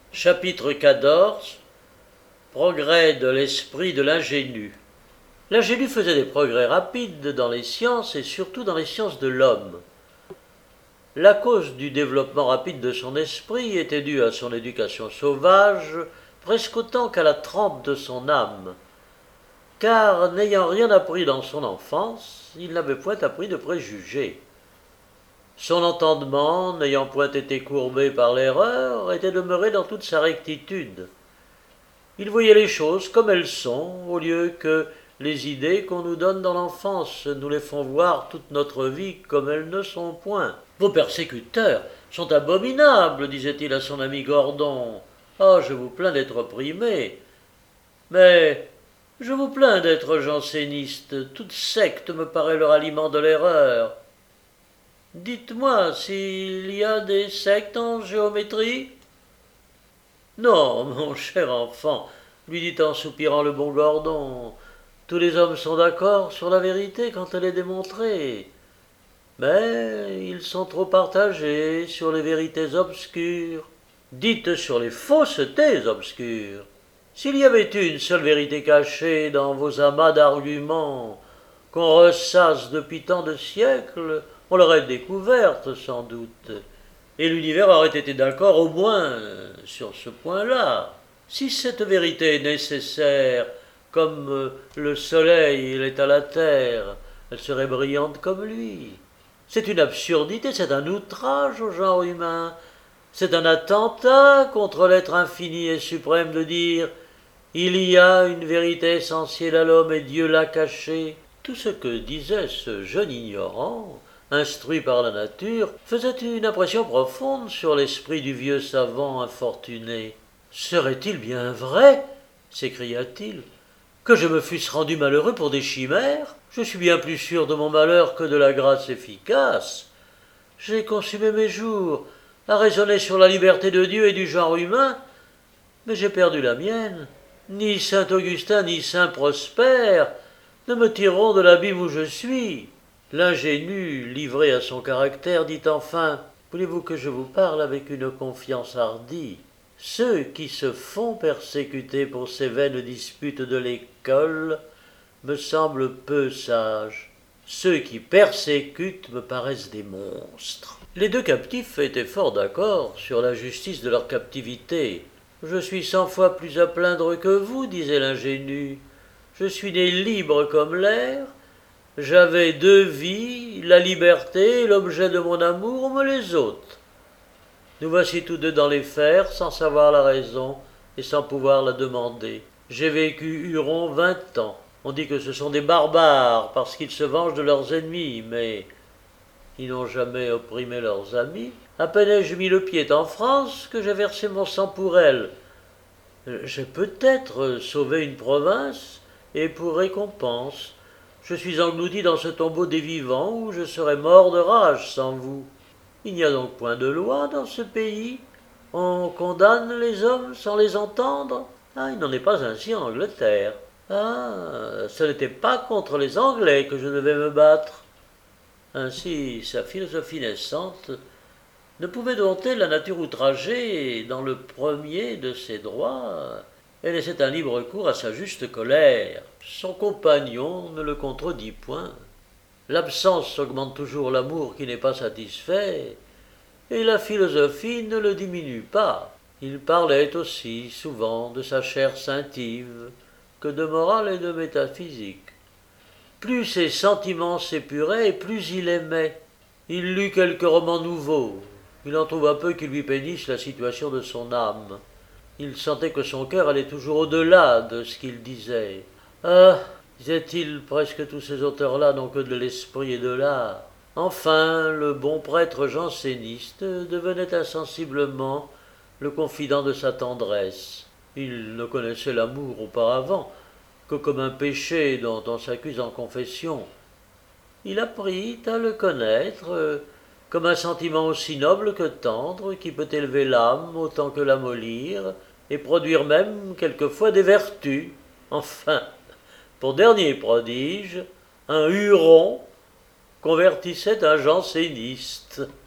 Chapitre 14. Progrès de l'esprit de l'ingénu. L'ingénu faisait des progrès rapides dans les sciences et surtout dans les sciences de l'homme. La cause du développement rapide de son esprit était due à son éducation sauvage, presque autant qu'à la trempe de son âme. Car, n'ayant rien appris dans son enfance, il n'avait point appris de préjugés. Son entendement, n'ayant point été courbé par l'erreur, était demeuré dans toute sa rectitude. Il voyait les choses comme elles sont, au lieu que les idées qu'on nous donne dans l'enfance nous les font voir toute notre vie comme elles ne sont point. Vos persécuteurs sont abominables, disait-il à son ami Gordon. Ah, je vous plains d'être opprimé. Mais je vous plains d'être janséniste. Toute secte me paraît le ralliement de l'erreur. Dites-moi s'il y a des sectes en géométrie. Non, mon cher enfant, lui dit en soupirant le bon Gordon, tous les hommes sont d'accord sur la vérité quand elle est démontrée. Mais ils sont trop partagés sur les vérités obscures. Dites sur les faussetés obscures. S'il y avait une seule vérité cachée dans vos amas d'arguments, qu'on ressasse depuis tant de siècles, on l'aurait découverte sans doute, et l'univers aurait été d'accord au moins sur ce point-là. Si cette vérité est nécessaire, comme le soleil l'est à la terre, elle serait brillante comme lui. C'est une absurdité, c'est un outrage au genre humain, c'est un attentat contre l'être infini et suprême de dire « il y a une vérité essentielle à l'homme et Dieu l'a cachée ». Tout ce que disait ce jeune ignorant, instruit par la nature, faisait une impression profonde sur l'esprit du vieux savant infortuné. « Serait-il bien vrai, s'écria-t-il, que je me fusse rendu malheureux pour des chimères? Je suis bien plus sûr de mon malheur que de la grâce efficace. J'ai consumé mes jours à raisonner sur la liberté de Dieu et du genre humain, mais j'ai perdu la mienne. Ni saint Augustin ni saint Prosper ne me tireront de l'abîme où je suis. » L'ingénu, livré à son caractère, dit enfin « Voulez-vous que je vous parle avec une confiance hardie? Ceux qui se font persécuter pour ces vaines disputes de l'école me semblent peu sages. Ceux qui persécutent me paraissent des monstres. » Les deux captifs étaient fort d'accord sur la justice de leur captivité. « Je suis 100 fois plus à plaindre que vous, disait l'ingénu. Je suis né libre comme l'air. J'avais 2 vies, la liberté et l'objet de mon amour, on me les ôte. Nous voici tous deux dans les fers, sans savoir la raison et sans pouvoir la demander. J'ai vécu Huron 20 ans. On dit que ce sont des barbares parce qu'ils se vengent de leurs ennemis, mais ils n'ont jamais opprimé leurs amis. À peine ai-je mis le pied en France que j'ai versé mon sang pour elle. J'ai peut-être sauvé une province, et pour récompense, je suis englouti dans ce tombeau des vivants où je serais mort de rage sans vous. Il n'y a donc point de loi dans ce pays. On condamne les hommes sans les entendre. Ah, il n'en est pas ainsi en Angleterre. Ah, ce n'était pas contre les Anglais que je devais me battre. Ainsi, sa philosophie naissante ne pouvait dompter la nature outragée dans le premier de ses droits, et laissait un libre cours à sa juste colère. Son compagnon ne le contredit point. L'absence augmente toujours l'amour qui n'est pas satisfait, et la philosophie ne le diminue pas. Il parlait aussi souvent de sa chair saintive que de morale et de métaphysique. Plus ses sentiments s'épuraient, plus il aimait. Il lut quelques romans nouveaux. Il en trouva peu qui lui peignissent la situation de son âme. Il sentait que son cœur allait toujours au-delà de ce qu'il disait. Ah, disait-il, presque tous ces auteurs-là n'ont que de l'esprit et de l'art. Enfin, le bon prêtre janséniste devenait insensiblement le confident de sa tendresse. Il ne connaissait l'amour auparavant que comme un péché dont on s'accuse en confession. Il apprit à le connaître comme un sentiment aussi noble que tendre, qui peut élever l'âme autant que l'amollir, et produire même quelquefois des vertus. Enfin, pour dernier prodige, un Huron convertissait un janséniste.